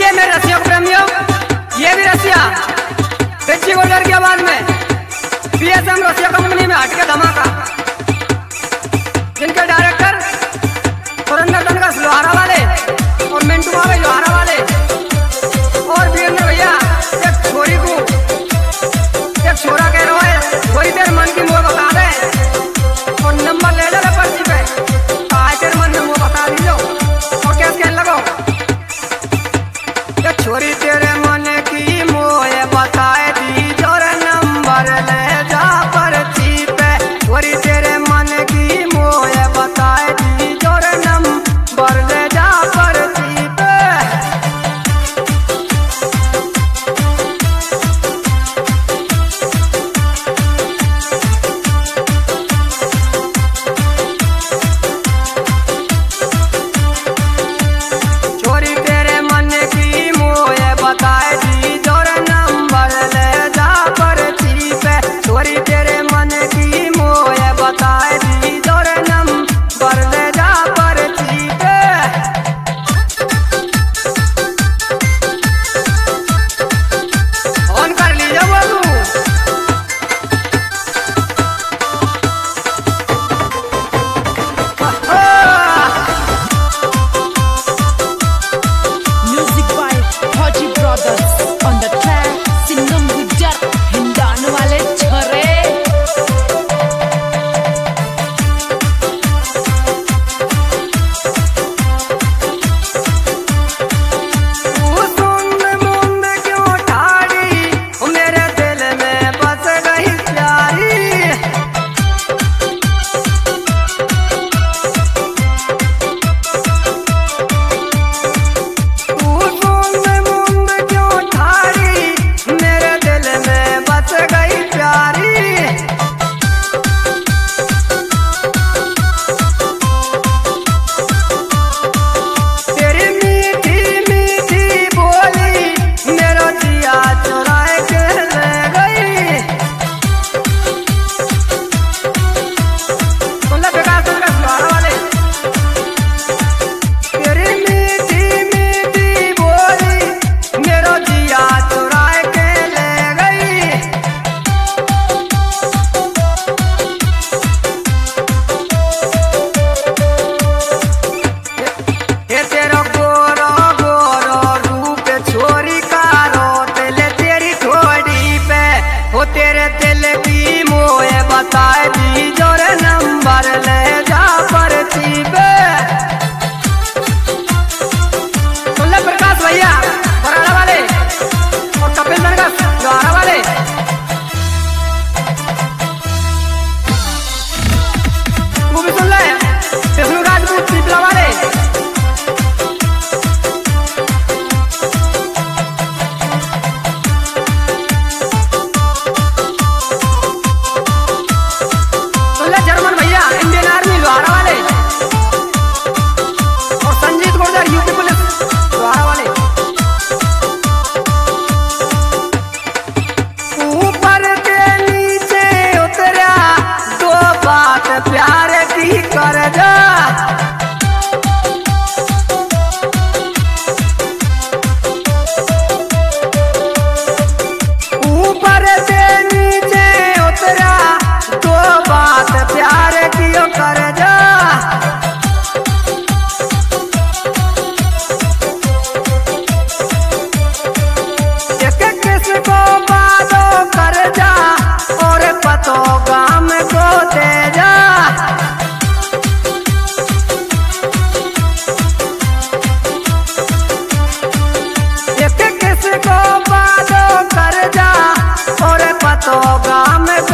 लिए मेरे रसिया प्रेमियों, ये भी रसिया रिची गोल्डर की आवाज में पीएसएम रसिया कंपनी में हटके धमाका, जिनके डायरेक्टर सुरेंद्र धनगस लोहारा वाले और मिंटू मावे लोहारा वाले और वीर ने भैया एक छोरी को एक छोरा कह रहा है थोड़ी देर मन की मुँह बता दे और नंबर ले ले पर्ची पे आज तेरे मन में मुँह बता दीजिए और क्या कहने लगो ये छोरी तेरे मन की मुँह बताए दी जोर नंबर ले जा पर्ची पे, छोरी तेरे मन की मुँह बताए दी जोर नंबर ले जा पर्ची पे। छोरी तेरे मन की मुँह बताए दी जोर नंबर ले जा पर्ची पे, छोरी तेरे मन की मुँह बताए दी जोर नंबर ले जा पर्ची पे। ऑन कर लीजिए बाबू। Music by Haji Brothers on the track. Singham Gujar Hindan वाले छोरे। तू सुन मुंद क्यों ठाड़ी मेरे दिल में बस गई प्यारी, तू सुन मुंद क्यों ठाड़ी मेरे दिल में बस गई प्यारी। तेरी मीठी मीठी बोली मेरा जिया चुराए के ले गई। सुन ले विकास धनगस लोहारा वाले, तेरी मीठी मीठी बोली मेरा जिया चुराए के ले गई। ये तेरा गोरो गोरो रूप छोरी का रोतल तेरी ठोड़ी पे, हो तेरे दिल की मोए बताए दी जोर नंबर ले जा पर्ची पे। सुन ले प्रकाश भैया बराड़ा वाले और कपिल धनगस लोहारा वाले, तू भी सुन ले विष्णु राजपूत पीपला वाले। सुन ले जर्मन भैया इंडियन आर्मी लोहारा वाले और संजीत गुर्जर यूपी पुलिस लोहारा वाले। ऊपर के नीचे उतरा दो बात प्यार की कर जा, ऊपर से नीचे उतरा दो बात प्यार की कर जा। एक किसको बातो कर जा और पतो गाम को दे जा। एक किसको बातो कर जा और पतो गाम